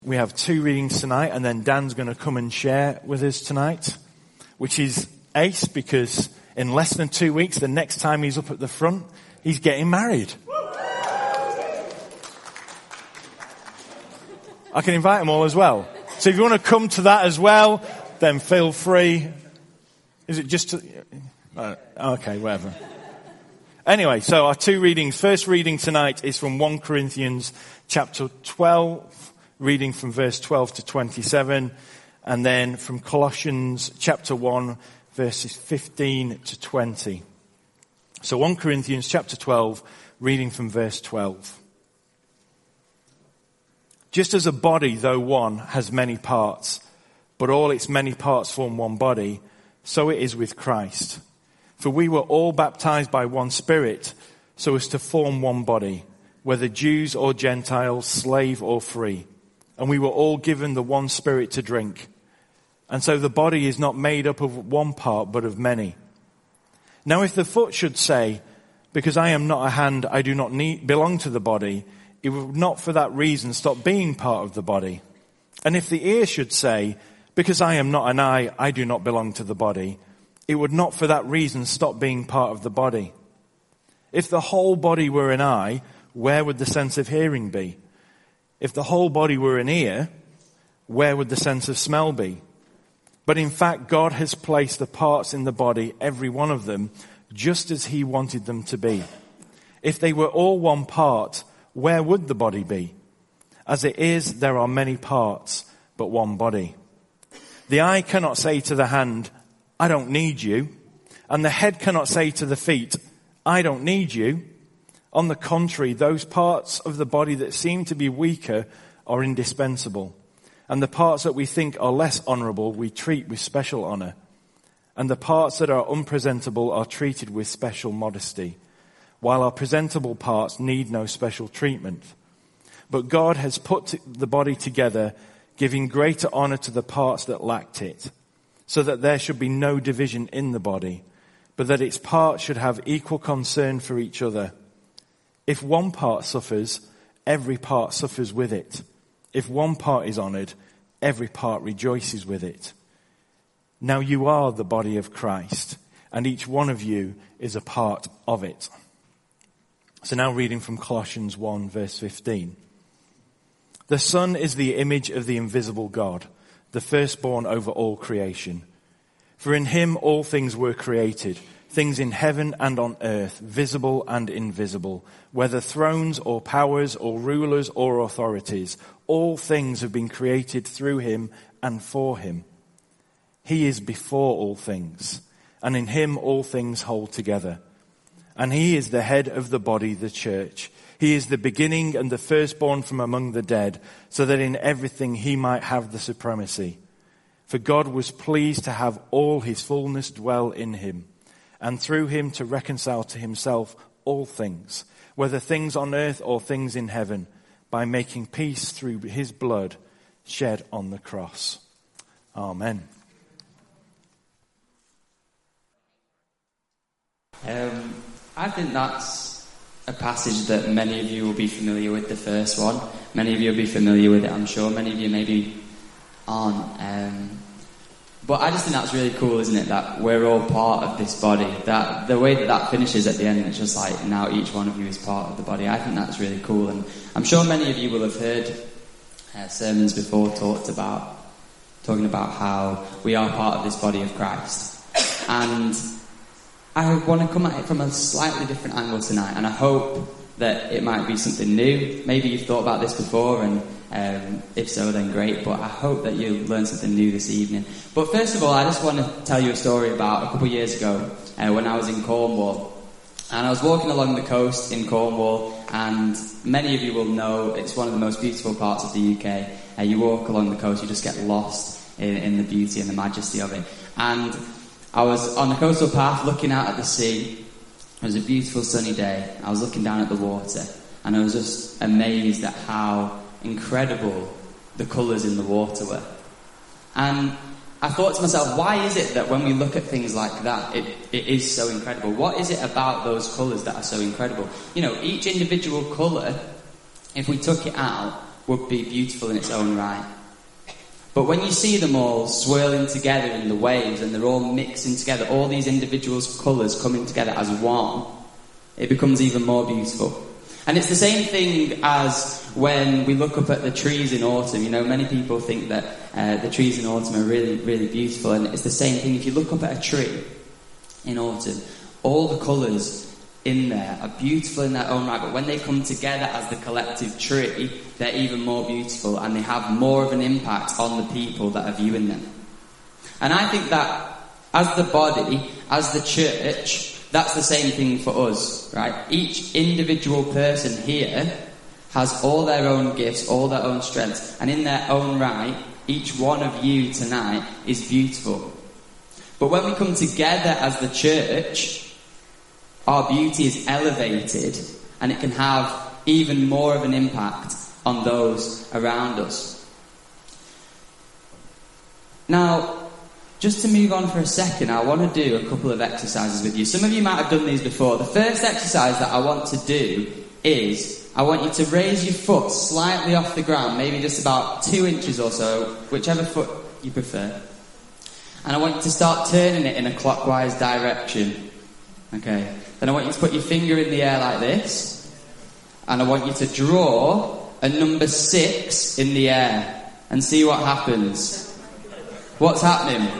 We have 2 readings tonight, and then Dan's going to come and share with us tonight, which is ace because in less than 2 weeks, the next time he's up at the front, he's getting married. I can invite them all as well. So if you want to come to that as well, then feel free. Is it just okay, whatever. Anyway, so our 2 readings. First reading tonight is from 1 Corinthians chapter 12. Reading from verse 12 to 27, and then from Colossians chapter 1, verses 15 to 20. So 1 Corinthians chapter 12, reading from verse 12. Just as a body, though one, has many parts, but all its many parts form one body, so it is with Christ. For we were all baptized by one Spirit, so as to form one body, whether Jews or Gentiles, slave or free. And we were all given the one Spirit to drink. And so the body is not made up of one part, but of many. Now if the foot should say, because I am not a hand, I do not belong to the body, it would not for that reason stop being part of the body. And if the ear should say, because I am not an eye, I do not belong to the body, it would not for that reason stop being part of the body. If the whole body were an eye, where would the sense of hearing be? If the whole body were an ear, where would the sense of smell be? But in fact, God has placed the parts in the body, every one of them, just as he wanted them to be. If they were all one part, where would the body be? As it is, there are many parts, but one body. The eye cannot say to the hand, I don't need you. And the head cannot say to the feet, I don't need you. On the contrary, those parts of the body that seem to be weaker are indispensable. And the parts that we think are less honourable we treat with special honour. And the parts that are unpresentable are treated with special modesty, while our presentable parts need no special treatment. But God has put the body together, giving greater honour to the parts that lacked it, so that there should be no division in the body, but that its parts should have equal concern for each other. If one part suffers, every part suffers with it. If one part is honoured, every part rejoices with it. Now you are the body of Christ, and each one of you is a part of it. So now reading from Colossians 1 verse 15. The Son is the image of the invisible God, the firstborn over all creation. For in him all things were created, things in heaven and on earth, visible and invisible, whether thrones or powers or rulers or authorities, all things have been created through him and for him. He is before all things, and in him all things hold together. And he is the head of the body, the church. He is the beginning and the firstborn from among the dead, so that in everything he might have the supremacy. For God was pleased to have all his fullness dwell in him, and through him to reconcile to himself all things, whether things on earth or things in heaven, by making peace through his blood shed on the cross. Amen. I think that's a passage that many of you will be familiar with, the first one. Many of you will be familiar with it, I'm sure. Many of you maybe aren't. But I just think that's really cool, isn't it? That we're all part of this body. That the way that finishes at the end, it's just like, now each one of you is part of the body. I think that's really cool. And I'm sure many of you will have heard sermons before talking about how we are part of this body of Christ. And I want to come at it from a slightly different angle tonight. And I hope that it might be something new. Maybe you've thought about this before, and if so, then great. But I hope that you'll learn something new this evening. But first of all, I just want to tell you a story about a couple of years ago when I was in Cornwall. And I was walking along the coast in Cornwall, and many of you will know it's one of the most beautiful parts of the UK. You walk along the coast, you just get lost in the beauty and the majesty of it. And I was on the coastal path looking out at the sea. It was a beautiful sunny day. I was looking down at the water, and I was just amazed at how incredible the colours in the water were. And I thought to myself, why is it that when we look at things like that, it is so incredible? What is it about those colours that are so incredible? You know, each individual colour, if we took it out, would be beautiful in its own right. But when you see them all swirling together in the waves and they're all mixing together, all these individual colours coming together as one, it becomes even more beautiful. And it's the same thing as when we look up at the trees in autumn. You know, many people think that the trees in autumn are really, really beautiful. And it's the same thing. If you look up at a tree in autumn, all the colours in there are beautiful in their own right. But when they come together as the collective tree, they're even more beautiful. And they have more of an impact on the people that are viewing them. And I think that as the body, as the church, that's the same thing for us, right? Each individual person here has all their own gifts, all their own strengths, and in their own right, each one of you tonight is beautiful. But when we come together as the church, our beauty is elevated, and it can have even more of an impact on those around us. Now, just to move on for a second, I want to do a couple of exercises with you. Some of you might have done these before. The first exercise that I want to do is, I want you to raise your foot slightly off the ground, maybe just about 2 inches or so, whichever foot you prefer. And I want you to start turning it in a clockwise direction. Okay. Then I want you to put your finger in the air like this. And I want you to draw a number 6 in the air and see what happens. What's happening?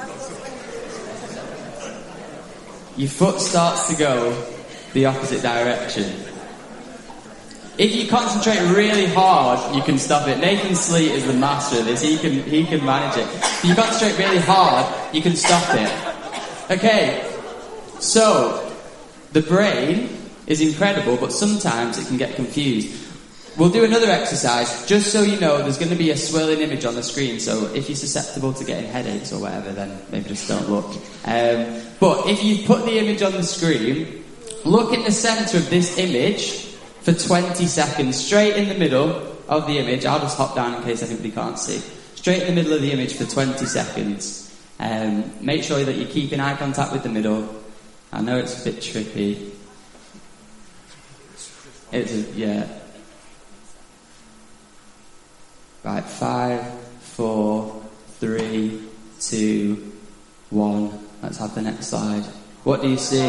Your foot starts to go the opposite direction. If you concentrate really hard, you can stop it. Nathan Sleet is the master of this. He can manage it. If you concentrate really hard, you can stop it. Okay, so the brain is incredible, but sometimes it can get confused. We'll do another exercise, just so you know, there's going to be a swirling image on the screen, so if you're susceptible to getting headaches or whatever, then maybe just don't look. But if you put the image on the screen, look in the centre of this image for 20 seconds, straight in the middle of the image. I'll just hop down in case anybody can't see. Straight in the middle of the image for 20 seconds. Make sure that you're keeping eye contact with the middle. I know it's a bit tricky. Yeah. Right, 5, 4, 3, 2, 1. Let's have the next slide. What do you see?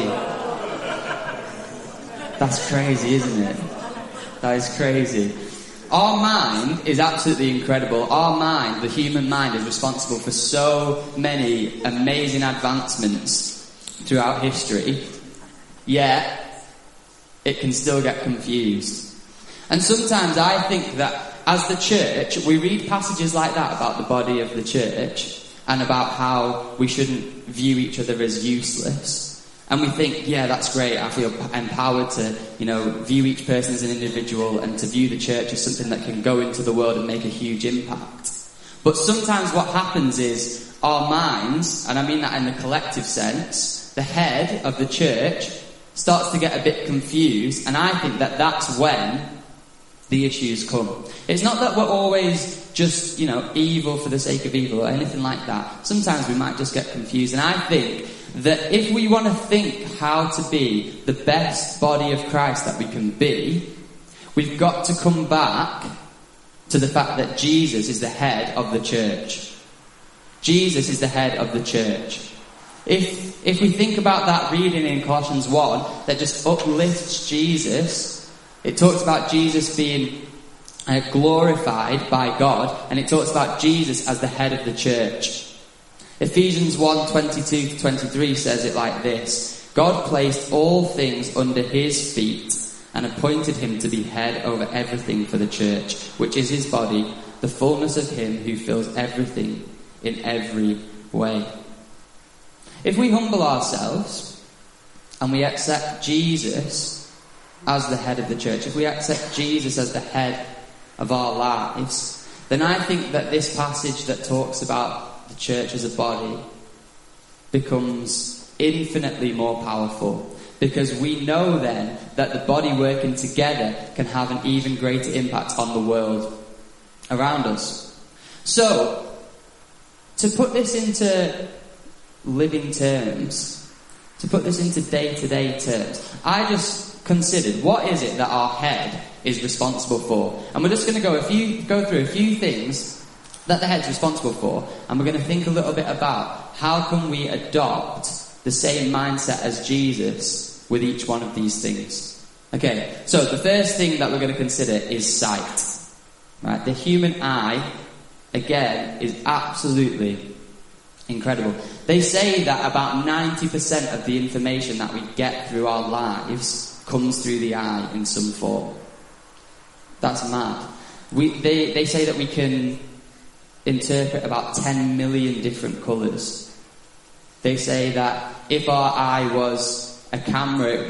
That's crazy, isn't it? That is crazy. Our mind is absolutely incredible. Our mind, the human mind, is responsible for so many amazing advancements throughout history. Yet, it can still get confused. And sometimes I think that as the church, we read passages like that about the body of the church and about how we shouldn't view each other as useless. And we think, yeah, that's great. I feel empowered to, view each person as an individual and to view the church as something that can go into the world and make a huge impact. But sometimes what happens is our minds, and I mean that in the collective sense, the head of the church starts to get a bit confused, and I think that that's when the issues come. It's not that we're always just, evil for the sake of evil or anything like that. Sometimes we might just get confused. And I think that if we want to think how to be the best body of Christ that we can be, we've got to come back to the fact that Jesus is the head of the church. Jesus is the head of the church. If we think about that reading in Colossians 1 that just uplifts Jesus, it talks about Jesus being glorified by God, and it talks about Jesus as the head of the church. Ephesians 1:22-23 says it like this: God placed all things under his feet and appointed him to be head over everything for the church, which is his body, the fullness of him who fills everything in every way. If we humble ourselves and we accept Jesus as the head of the church, if we accept Jesus as the head of our lives, then I think that this passage that talks about the church as a body becomes infinitely more powerful, because we know then that the body working together can have an even greater impact on the world around us. So, to put this into living terms, to put this into day-to-day terms, I just considered, what is it that our head is responsible for. And we're just going to go through a few things that the head's responsible for, and we're going to think a little bit about how can we adopt the same mindset as Jesus with each one of these things. Okay, so the first thing that we're going to consider is sight. Right, the human eye, again, is absolutely incredible. They say that about 90% of the information that we get through our lives comes through the eye in some form. That's mad. They say that we can interpret about 10 million different colours. They say that if our eye was a camera, it would be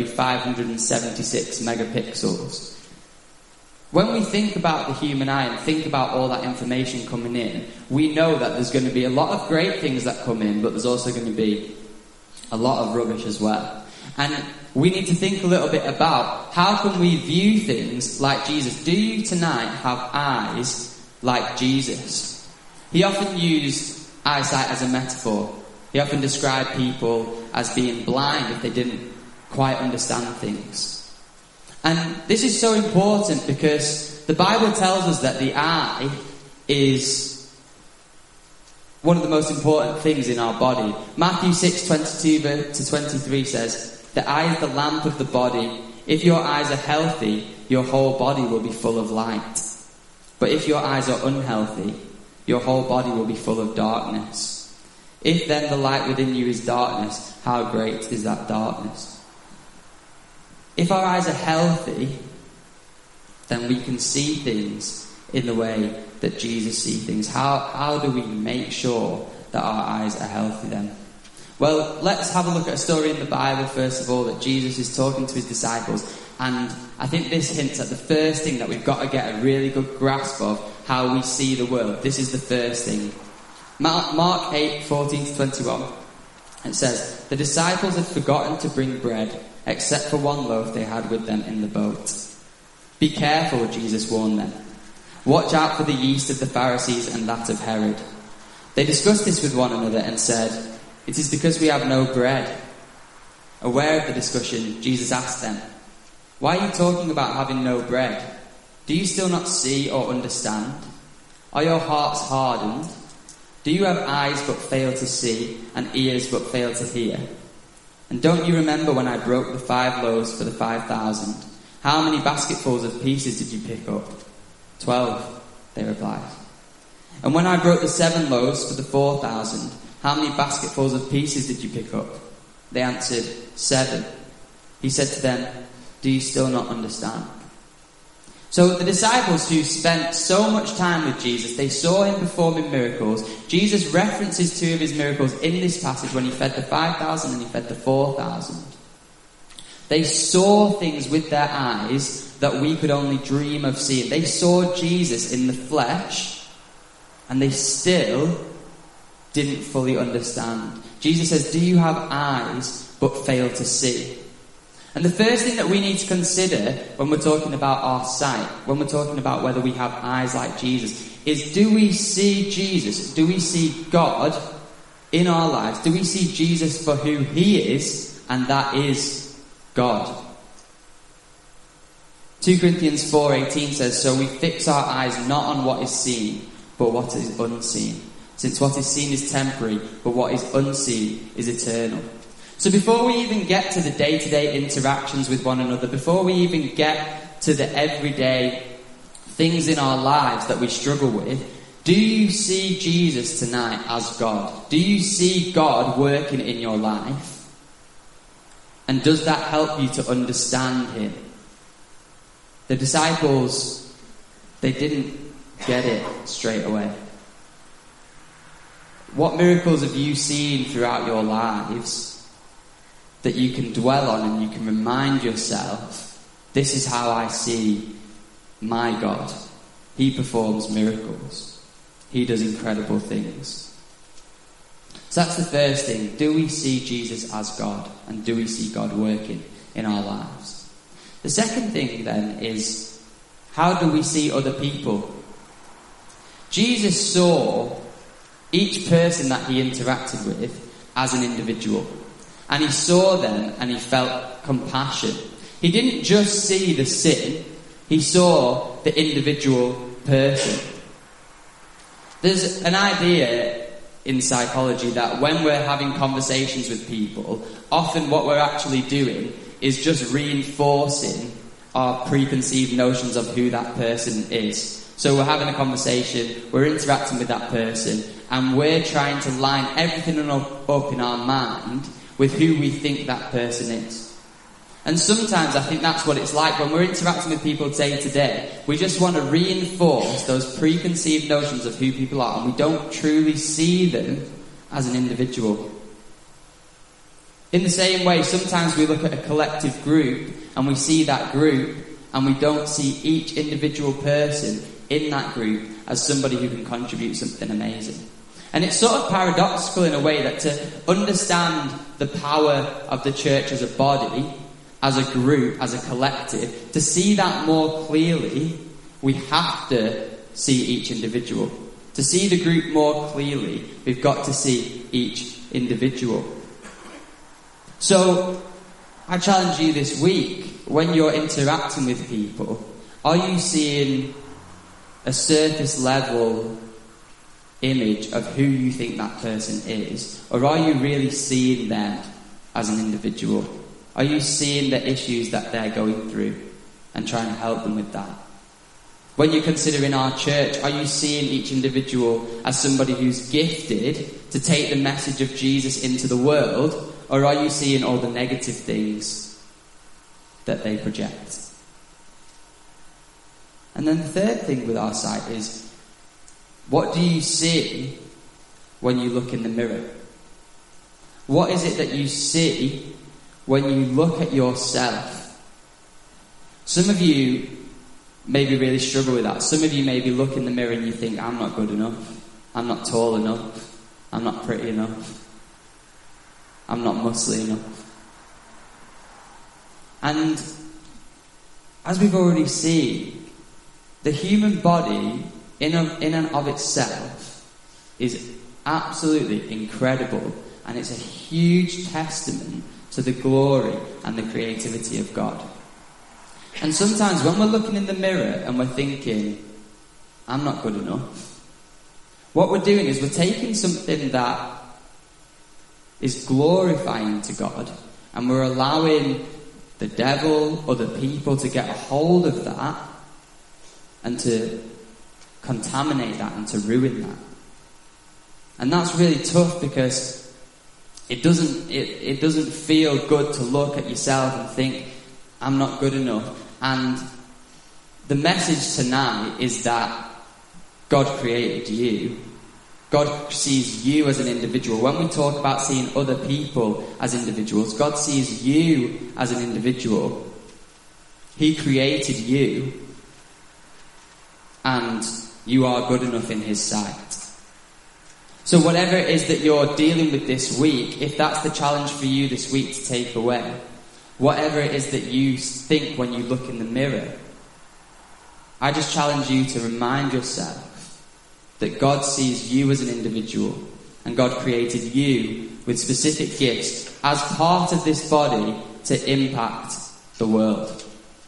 576 megapixels. When we think about the human eye and think about all that information coming in, we know that there's going to be a lot of great things that come in, but there's also going to be a lot of rubbish as well. And we need to think a little bit about how can we view things like Jesus. Do you tonight have eyes like Jesus? He often used eyesight as a metaphor. He often described people as being blind if they didn't quite understand things. And this is so important because the Bible tells us that the eye is one of the most important things in our body. Matthew 6:22-23 says, "The eye is the lamp of the body. If your eyes are healthy, your whole body will be full of light. But if your eyes are unhealthy, your whole body will be full of darkness. If then the light within you is darkness, how great is that darkness?" If our eyes are healthy, then we can see things in the way that Jesus sees things. How do we make sure that our eyes are healthy then? Well, let's have a look at a story in the Bible, first of all, that Jesus is talking to his disciples. And I think this hints at the first thing that we've got to get a really good grasp of, how we see the world. This is the first thing. Mark 8:14-21. It says, "The disciples had forgotten to bring bread, except for one loaf they had with them in the boat. 'Be careful,' Jesus warned them. 'Watch out for the yeast of the Pharisees and that of Herod.' They discussed this with one another and said, 'It is because we have no bread.' Aware of the discussion, Jesus asked them, 'Why are you talking about having no bread? Do you still not see or understand? Are your hearts hardened? Do you have eyes but fail to see, and ears but fail to hear? And don't you remember when I broke the 5 loaves for the 5,000? How many basketfuls of pieces did you pick up?' 12, they replied. And when I broke the 7 loaves for the 4,000, how many basketfuls of pieces did you pick up? They answered, 7. He said to them, 'Do you still not understand?'" So the disciples who spent so much time with Jesus, they saw him performing miracles. Jesus references 2 of his miracles in this passage when he fed the 5,000 and he fed the 4,000. They saw things with their eyes that we could only dream of seeing. They saw Jesus in the flesh, and they still didn't fully understand. Jesus says, "Do you have eyes but fail to see?" And the first thing that we need to consider when we're talking about our sight, when we're talking about whether we have eyes like Jesus, is, do we see Jesus? Do we see God in our lives? Do we see Jesus for who he is, and that is God? 2 Corinthians 4:18 says, "So we fix our eyes not on what is seen, but what is unseen. Since what is seen is temporary, but what is unseen is eternal." So before we even get to the day-to-day interactions with one another, before we even get to the everyday things in our lives that we struggle with, do you see Jesus tonight as God? Do you see God working in your life? And does that help you to understand him? The disciples, they didn't get it straight away. What miracles have you seen throughout your lives that you can dwell on and you can remind yourself, this is how I see my God. He performs miracles. He does incredible things. So that's the first thing. Do we see Jesus as God? And do we see God working in our lives? The second thing then is, how do we see other people? Jesus saw each person that he interacted with as an individual. And he saw them and he felt compassion. He didn't just see the sin, He saw the individual person. There's an idea in psychology that when we're having conversations with people, often what we're actually doing is just reinforcing our preconceived notions of who that person is. So we're having a conversation, we're interacting with that person, and we're trying to line everything up in our mind with who we think that person is. And sometimes I think that's what it's like when we're interacting with people day to day. We just want to reinforce those preconceived notions of who people are, and we don't truly see them as an individual. In the same way, sometimes we look at a collective group and we see that group and we don't see each individual person in that group as somebody who can contribute something amazing. And it's sort of paradoxical in a way that to understand the power of the church as a body, as a group, as a collective, to see that more clearly, we have to see each individual. To see the group more clearly, we've got to see each individual. So, I challenge you this week, when you're interacting with people, are you seeing a surface level image of who you think that person is? Or are you really seeing them as an individual? Are you seeing the issues that they're going through and trying to help them with that? When you're considering our church, are you seeing each individual as somebody who's gifted to take the message of Jesus into the world? Or are you seeing all the negative things that they project? And then the third thing with our site is, what do you see when you look in the mirror? What is it that you see when you look at yourself? Some of you maybe really struggle with that. Some of you maybe look in the mirror and you think, I'm not good enough. I'm not tall enough. I'm not pretty enough. I'm not muscly enough. And as we've already seen, the human body in and of itself is absolutely incredible, and it's a huge testament to the glory and the creativity of God. And sometimes when we're looking in the mirror and we're thinking, I'm not good enough, what we're doing is we're taking something that is glorifying to God, and we're allowing the devil, other people, to get a hold of that and to contaminate that and to ruin that. And that's really tough, because it doesn't feel good to look at yourself and think, I'm not good enough. And the message tonight is that God created you. God sees you as an individual. When we talk about seeing other people as individuals, God sees you as an individual. He created you, and you are good enough in His sight. So whatever it is that you're dealing with this week, if that's the challenge for you this week to take away, whatever it is that you think when you look in the mirror, I just challenge you to remind yourself that God sees you as an individual, and God created you with specific gifts as part of this body to impact the world.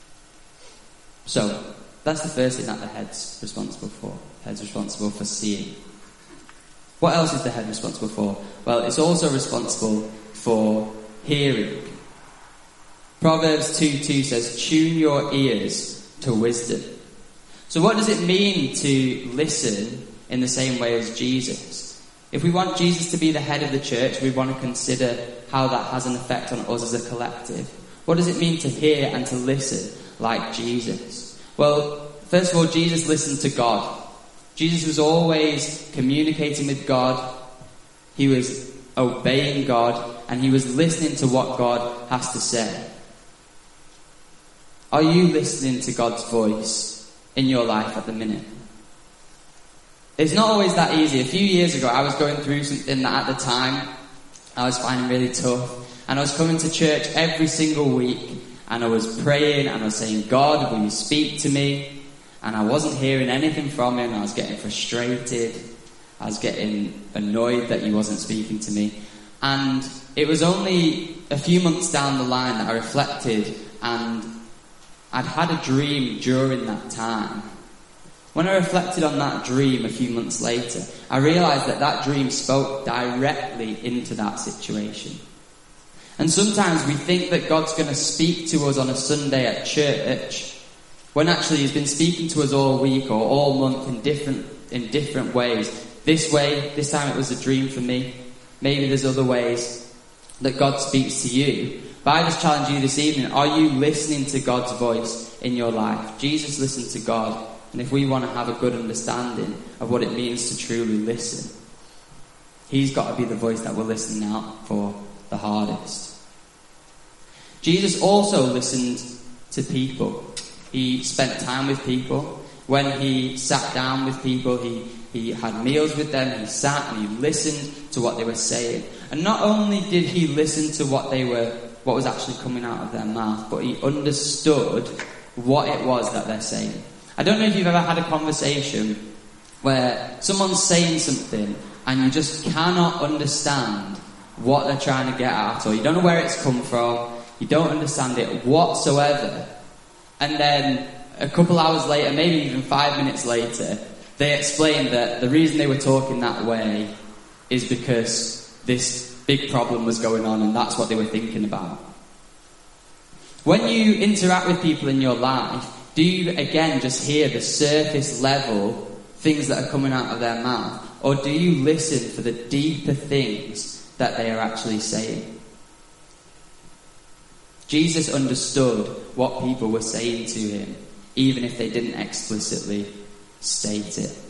So, that's the first thing that the head's responsible for. The head's responsible for seeing. What else is the head responsible for? Well, it's also responsible for hearing. Proverbs 2:2 says, tune your ears to wisdom. So what does it mean to listen in the same way as Jesus? If we want Jesus to be the head of the church, we want to consider how that has an effect on us as a collective. What does it mean to hear and to listen like Jesus? Well, first of all, Jesus listened to God. Jesus was always communicating with God. He was obeying God, and he was listening to what God has to say. Are you listening to God's voice in your life at the minute? It's not always that easy. A few years ago, I was going through something that at the time I was finding really tough. And I was coming to church every single week, and I was praying, and I was saying, God, will you speak to me? And I wasn't hearing anything from him. I was getting frustrated. I was getting annoyed that he wasn't speaking to me. And it was only a few months down the line that I reflected, and I'd had a dream during that time. When I reflected on that dream a few months later, I realised that that dream spoke directly into that situation. And sometimes we think that God's going to speak to us on a Sunday at church, when actually He's been speaking to us all week or all month in different ways. This way, this time it was a dream for me. Maybe there's other ways that God speaks to you. But I just challenge you this evening, are you listening to God's voice in your life? Jesus listened to God. And if we want to have a good understanding of what it means to truly listen, He's got to be the voice that we're listening out for the hardest. Jesus also listened to people. He spent time with people. When He sat down with people, he had meals with them. He sat and He listened to what they were saying. And not only did He listen to what was actually coming out of their mouth, but He understood what it was that they're saying. I don't know if you've ever had a conversation where someone's saying something and you just cannot understand what they're trying to get at, or you don't know where it's come from, you don't understand it whatsoever. And then a couple hours later, maybe even 5 minutes later, they explain that the reason they were talking that way is because this big problem was going on and that's what they were thinking about. When you interact with people in your life, do you, again, just hear the surface level things that are coming out of their mouth? Or do you listen for the deeper things that they are actually saying? Jesus understood what people were saying to Him, even if they didn't explicitly state it.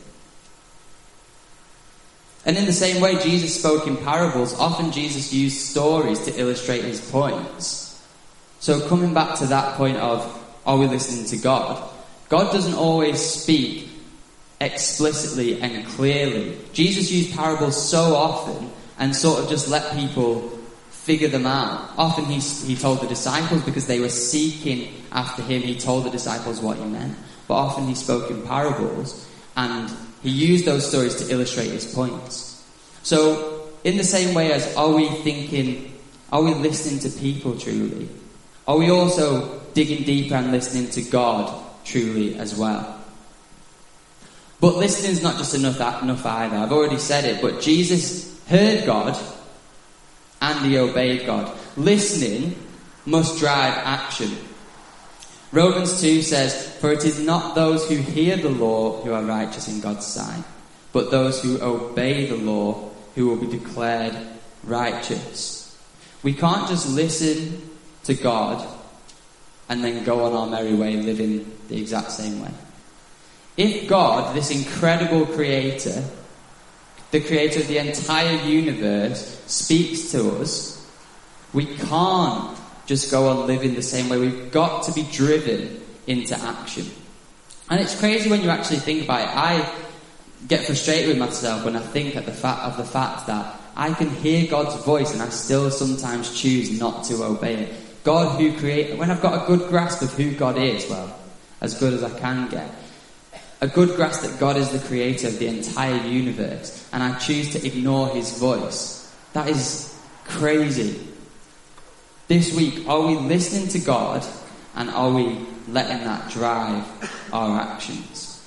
And in the same way, Jesus spoke in parables. Often Jesus used stories to illustrate His points. So coming back to that point of, are we listening to God? God doesn't always speak explicitly and clearly. Jesus used parables so often and sort of just let people figure them out. Often he told the disciples because they were seeking after Him. He told the disciples what He meant. But often He spoke in parables and He used those stories to illustrate His points. So in the same way as are we listening to people truly? Are we also digging deeper and listening to God truly as well? But listening is not just enough either. I've already said it, but Jesus heard God and He obeyed God. Listening must drive action. Romans 2 says, "For it is not those who hear the law who are righteous in God's sight, but those who obey the law who will be declared righteous." We can't just listen to God and then go on our merry way living the exact same way. If God, this incredible creator, the creator of the entire universe, speaks to us, we can't just go on living the same way. We've got to be driven into action. And it's crazy when you actually think about it. I get frustrated with myself when I think of the fact that I can hear God's voice and I still sometimes choose not to obey it. God who created, when I've got a good grasp of who God is, well, as good as I can get, a good grasp that God is the creator of the entire universe, and I choose to ignore His voice, that is crazy. This week, are we listening to God, and are we letting that drive our actions?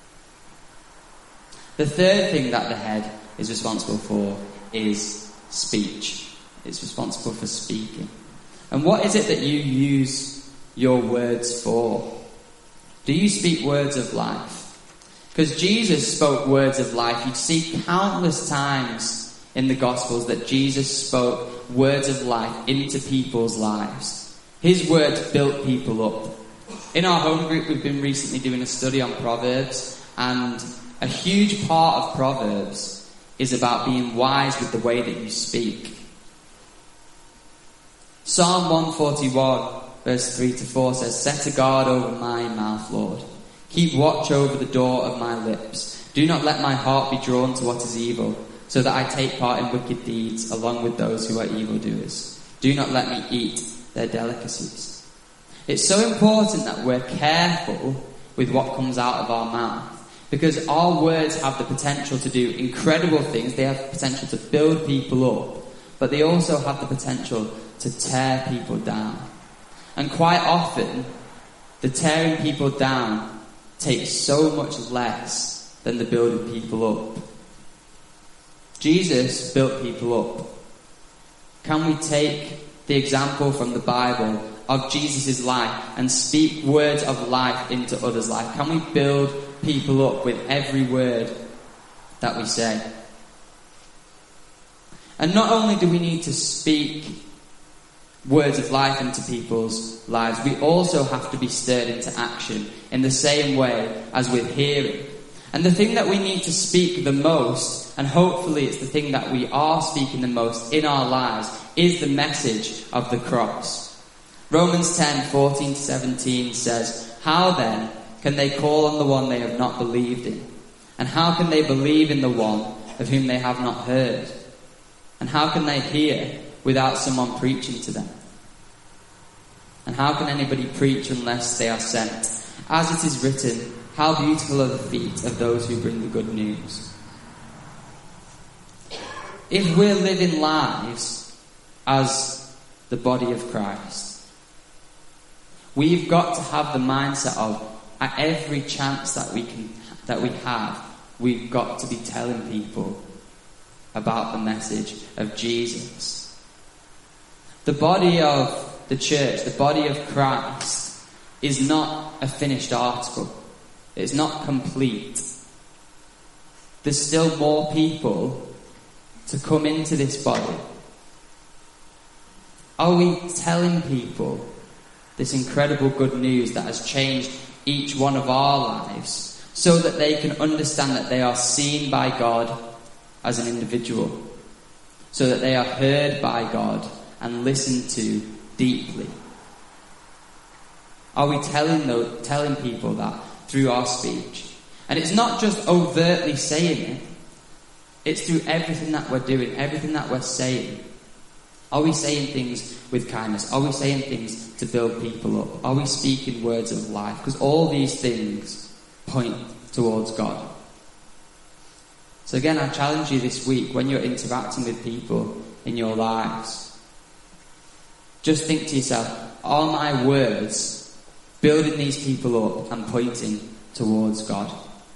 The third thing that the head is responsible for is speech. It's responsible for speaking. And what is it that you use your words for? Do you speak words of life? Because Jesus spoke words of life. You'd see countless times in the Gospels that Jesus spoke words of life into people's lives. His words built people up. In our home group, we've been recently doing a study on Proverbs, and a huge part of Proverbs is about being wise with the way that you speak. Psalm 141, verse 3-4 says, "Set a guard over my mouth, Lord. Keep watch over the door of my lips. Do not let my heart be drawn to what is evil, so that I take part in wicked deeds along with those who are evildoers. Do not let me eat their delicacies." It's so important that we're careful with what comes out of our mouth, because our words have the potential to do incredible things. They have the potential to build people up, but they also have the potential to tear people down. And quite often, the tearing people down takes so much less than the building people up. Jesus built people up. Can we take the example from the Bible of Jesus' life and speak words of life into others' life? Can we build people up with every word that we say? And not only do we need to speak words of life into people's lives, we also have to be stirred into action in the same way as with hearing. And the thing that we need to speak the most, and hopefully it's the thing that we are speaking the most in our lives, is the message of the cross. Romans 10:14-17 says, "How then can they call on the one they have not believed in? And how can they believe in the one of whom they have not heard? And how can they hear without someone preaching to them? And how can anybody preach unless they are sent? As it is written, how beautiful are the feet of those who bring the good news." If we're living lives as the body of Christ, we've got to have the mindset of, at every chance that we have, we've got to be telling people about the message of Jesus. The body of the church, the body of Christ, is not a finished article. It's not complete. There's still more people to come into this body. Are we telling people this incredible good news that has changed each one of our lives so that they can understand that they are seen by God as an individual, so that they are heard by God and listened to deeply? Are we telling people that through our speech? And it's not just overtly saying it, it's through everything that we're doing, everything that we're saying. Are we saying things with kindness? Are we saying things to build people up? Are we speaking words of life? Because all these things point towards God. So again, I challenge you this week, when you're interacting with people in your lives, just think to yourself, are my words building these people up and pointing towards God?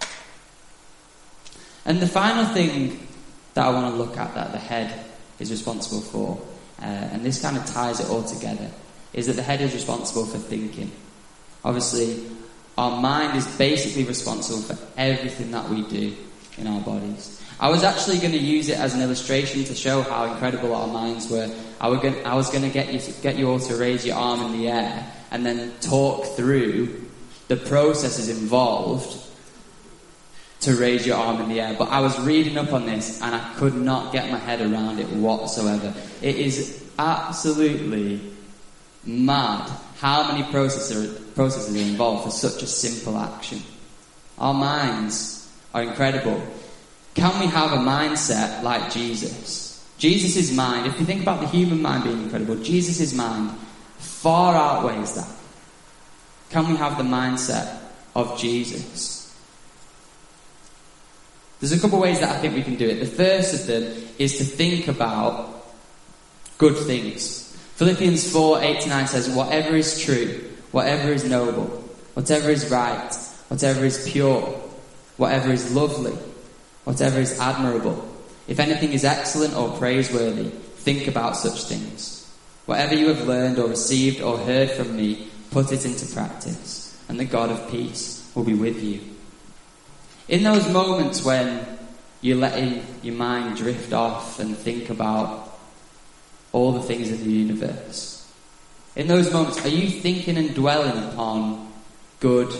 And the final thing that I want to look at that the head is responsible for, and this kind of ties it all together, is that the head is responsible for thinking. Obviously, our mind is basically responsible for everything that we do in our bodies. I was actually going to use it as an illustration to show how incredible our minds were. I was going to get you all to raise your arm in the air and then talk through the processes involved to raise your arm in the air. But I was reading up on this and I could not get my head around it whatsoever. It is absolutely mad how many processes are involved for such a simple action. Our minds are incredible. Can we have a mindset like Jesus? Jesus' mind, if you think about the human mind being incredible, Jesus' mind far outweighs that. Can we have the mindset of Jesus? There's a couple of ways that I think we can do it. The first of them is to think about good things. Philippians 4:8-9 says, "Whatever is true, whatever is noble, whatever is right, whatever is pure, whatever is lovely, whatever is admirable, if anything is excellent or praiseworthy, think about such things. Whatever you have learned or received or heard from me, put it into practice, and the God of peace will be with you." In those moments when you're letting your mind drift off and think about all the things in the universe, in those moments, are you thinking and dwelling upon good,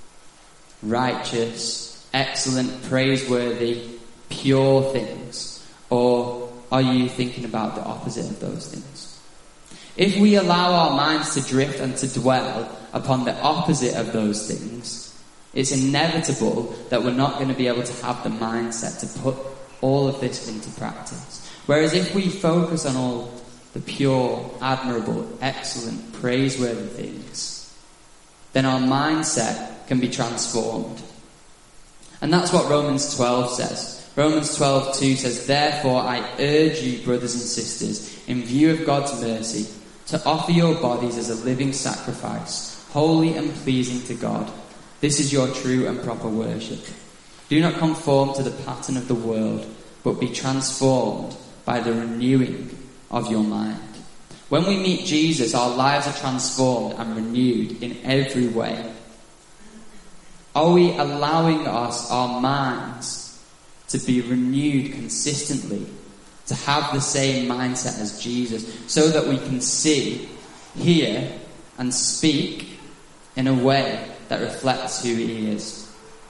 righteous, excellent, praiseworthy, pure things? Or are you thinking about the opposite of those things? If we allow our minds to drift and to dwell upon the opposite of those things, it's inevitable that we're not going to be able to have the mindset to put all of this into practice. Whereas if we focus on all the pure, admirable, excellent, praiseworthy things, then our mindset can be transformed. And that's what Romans 12 says. Romans 12:2 says, "Therefore I urge you, brothers and sisters, in view of God's mercy, to offer your bodies as a living sacrifice, holy and pleasing to God. This is your true and proper worship. Do not conform to the pattern of the world, but be transformed by the renewing of your mind. When we meet Jesus, our lives are transformed and renewed in every way. Are we allowing our minds to be renewed consistently, to have the same mindset as Jesus, so that we can see, hear, and speak in a way that reflects who he is?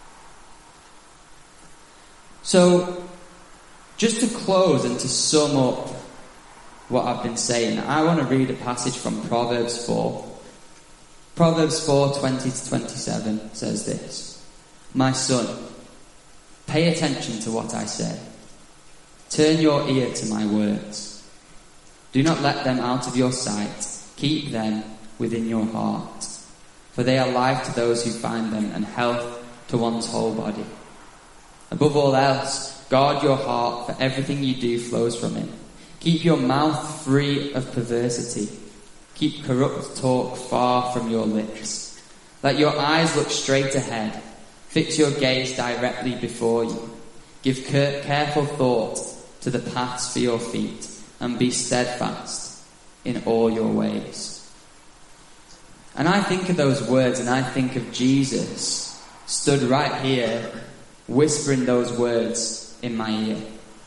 So, just to close and to sum up what I've been saying, I want to read a passage from Proverbs 4. Proverbs 4:20-27 says this: My son, pay attention to what I say. Turn your ear to my words. Do not let them out of your sight. Keep them within your heart. For they are life to those who find them, and health to one's whole body. Above all else, guard your heart, for everything you do flows from it. Keep your mouth free of perversity. Keep corrupt talk far from your lips. Let your eyes look straight ahead. Fix your gaze directly before you. Give careful thought to the paths for your feet, and be steadfast in all your ways. And I think of those words, and I think of Jesus stood right here whispering those words in my ear.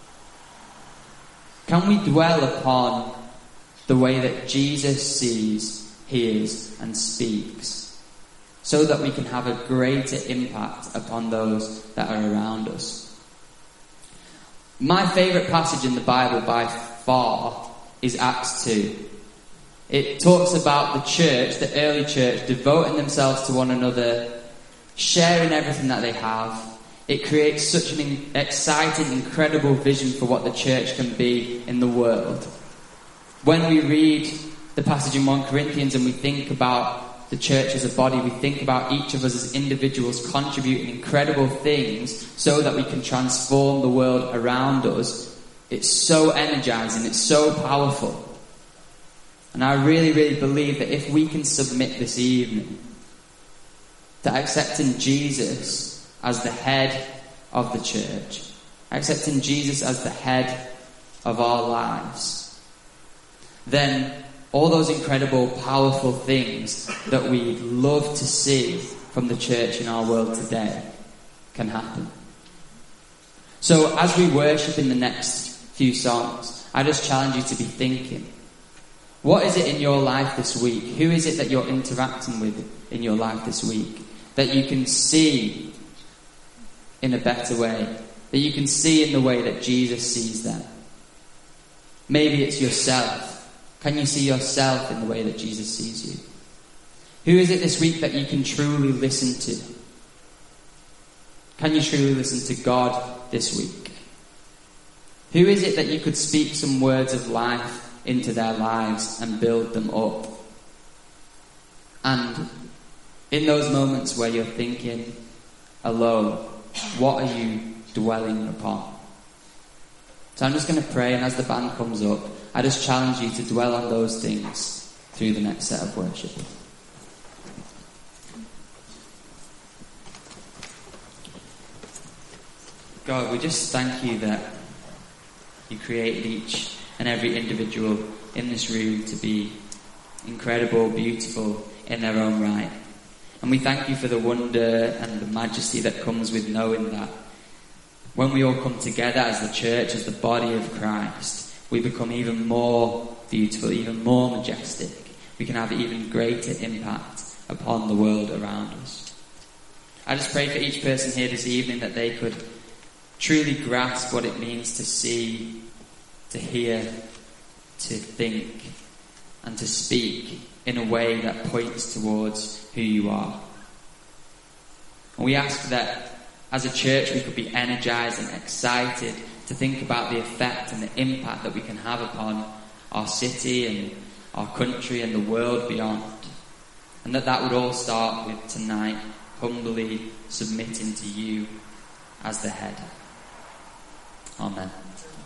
Can we dwell upon the way that Jesus sees, hears, and speaks, so that we can have a greater impact upon those that are around us? My favourite passage in the Bible by far is Acts 2. It talks about the church, the early church, devoting themselves to one another, sharing everything that they have. It creates such an exciting, incredible vision for what the church can be in the world. When we read the passage in 1 Corinthians and we think about the church as a body, we think about each of us as individuals contributing incredible things so that we can transform the world around us. It's so energizing, it's so powerful. And I really, really believe that if we can submit this evening to accepting Jesus as the head of the church, accepting Jesus as the head of our lives, then all those incredible, powerful things that we love to see from the church in our world today can happen. So as we worship in the next few songs, I just challenge you to be thinking, what is it in your life this week? Who is it that you're interacting with in your life this week that you can see in a better way, that you can see in the way that Jesus sees them? Maybe it's yourself. Can you see yourself in the way that Jesus sees you? Who is it this week that you can truly listen to? Can you truly listen to God this week? Who is it that you could speak some words of life into their lives and build them up? And in those moments where you're thinking alone, what are you dwelling upon? So I'm just going to pray, and as the band comes up, I just challenge you to dwell on those things through the next set of worship. God, we just thank you that you created each and every individual in this room to be incredible, beautiful in their own right. And we thank you for the wonder and the majesty that comes with knowing that when we all come together as the church, as the body of Christ, we become even more beautiful, even more majestic. We can have even greater impact upon the world around us. I just pray for each person here this evening that they could truly grasp what it means to see, to hear, to think, and to speak in a way that points towards who you are. And we ask that as a church we could be energized and excited to think about the effect and the impact that we can have upon our city and our country and the world beyond. And that would all start with tonight humbly submitting to you as the head. Amen.